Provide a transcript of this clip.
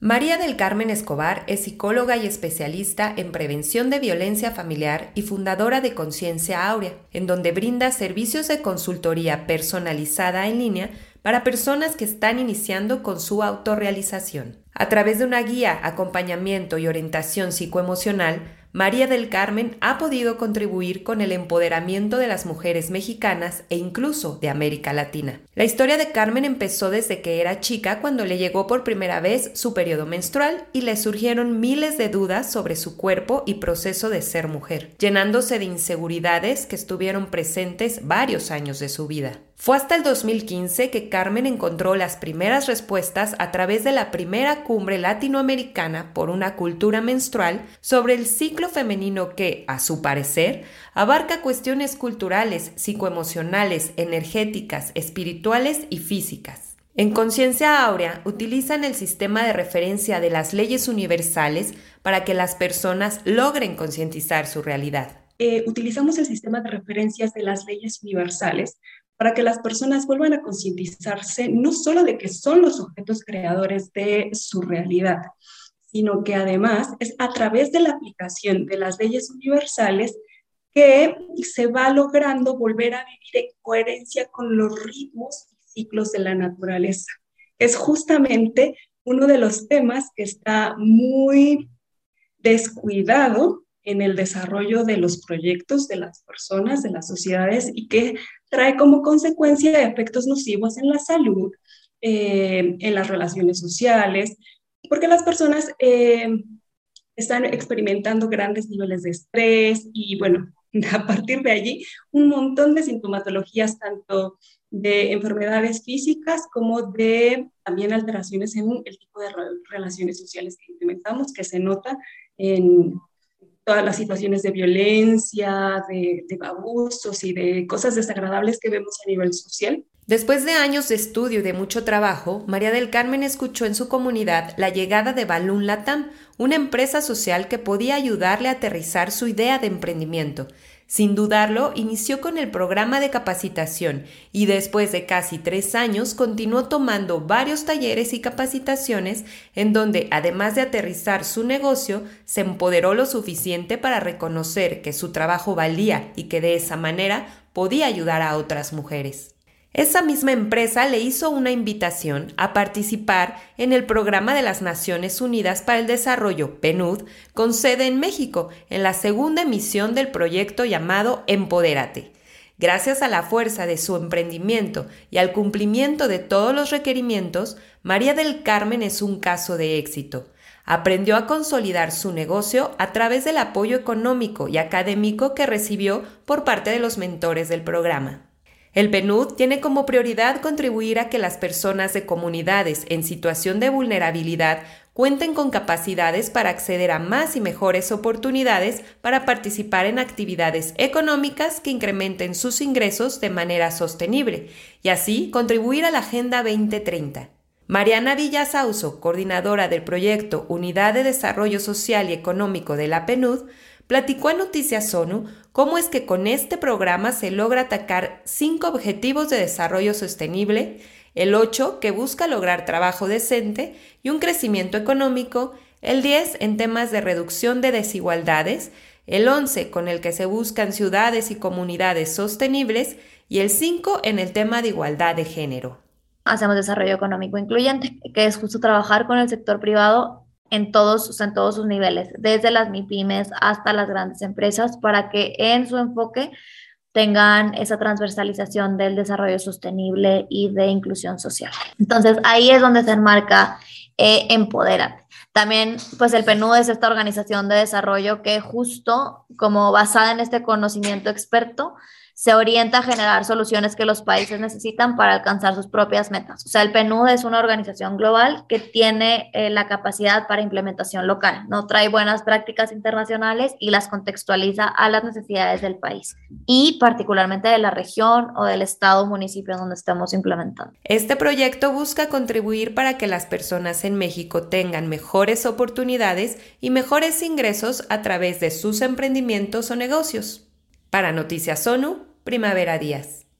María del Carmen Escobar es psicóloga y especialista en prevención de violencia familiar y fundadora de Conciencia Áurea, en donde brinda servicios de consultoría personalizada en línea para personas que están iniciando con su autorrealización. A través de una guía, acompañamiento y orientación psicoemocional, María del Carmen ha podido contribuir con el empoderamiento de las mujeres mexicanas e incluso de América Latina. La historia de Carmen empezó desde que era chica, cuando le llegó por primera vez su periodo menstrual y le surgieron miles de dudas sobre su cuerpo y proceso de ser mujer, llenándose de inseguridades que estuvieron presentes varios años de su vida. Fue hasta el 2015 que Carmen encontró las primeras respuestas a través de la primera cumbre latinoamericana por una cultura menstrual sobre el ciclo femenino que, a su parecer, abarca cuestiones culturales, psicoemocionales, energéticas, espirituales y físicas. En Conciencia Áurea utilizan el sistema de referencia de las leyes universales para que las personas logren concientizar su realidad. Utilizamos el sistema de referencias de las leyes universales para que las personas vuelvan a concientizarse no solo de que son los sujetos creadores de su realidad, sino que además es a través de la aplicación de las leyes universales que se va logrando volver a vivir en coherencia con los ritmos y ciclos de la naturaleza. Es justamente uno de los temas que está muy descuidado en el desarrollo de los proyectos de las personas, de las sociedades, y que trae como consecuencia efectos nocivos en la salud, en las relaciones sociales, porque las personas están experimentando grandes niveles de estrés y, bueno, a partir de allí, un montón de sintomatologías, tanto de enfermedades físicas como de también alteraciones en el tipo de relaciones sociales que implementamos, que se nota en todas las situaciones de violencia, de abusos y de cosas desagradables que vemos a nivel social. Después de años de estudio y de mucho trabajo, María del Carmen escuchó en su comunidad la llegada de Balloon Latam, una empresa social que podía ayudarle a aterrizar su idea de emprendimiento. Sin dudarlo, inició con el programa de capacitación y después de casi 3 años continuó tomando varios talleres y capacitaciones en donde, además de aterrizar su negocio, se empoderó lo suficiente para reconocer que su trabajo valía y que de esa manera podía ayudar a otras mujeres. Esa misma empresa le hizo una invitación a participar en el Programa de las Naciones Unidas para el Desarrollo, PNUD, con sede en México, en la segunda emisión del proyecto llamado Empodérate. Gracias a la fuerza de su emprendimiento y al cumplimiento de todos los requerimientos, María del Carmen es un caso de éxito. Aprendió a consolidar su negocio a través del apoyo económico y académico que recibió por parte de los mentores del programa. El PNUD tiene como prioridad contribuir a que las personas de comunidades en situación de vulnerabilidad cuenten con capacidades para acceder a más y mejores oportunidades para participar en actividades económicas que incrementen sus ingresos de manera sostenible y así contribuir a la Agenda 2030. Mariana Villasauso, coordinadora del proyecto Unidad de Desarrollo Social y Económico de la PNUD, platicó a Noticias ONU cómo es que con este programa se logra atacar 5 objetivos de desarrollo sostenible, el 8 que busca lograr trabajo decente y un crecimiento económico, el 10 en temas de reducción de desigualdades, el 11 con el que se buscan ciudades y comunidades sostenibles y el 5 en el tema de igualdad de género. Hacemos desarrollo económico incluyente, que es justo trabajar con el sector privado en todos sus niveles, desde las MIPYMES hasta las grandes empresas, para que en su enfoque tengan esa transversalización del desarrollo sostenible y de inclusión social. Entonces, ahí es donde se enmarca Empodérate. También, pues el PNUD es esta organización de desarrollo que justo como basada en este conocimiento experto, se orienta a generar soluciones que los países necesitan para alcanzar sus propias metas. O sea, el PNUD es una organización global que tiene la capacidad para implementación local, no trae buenas prácticas internacionales y las contextualiza a las necesidades del país y particularmente de la región o del estado o municipio donde estamos implementando. Este proyecto busca contribuir para que las personas en México tengan mejores oportunidades y mejores ingresos a través de sus emprendimientos o negocios. Para Noticias ONU, Primavera Díaz.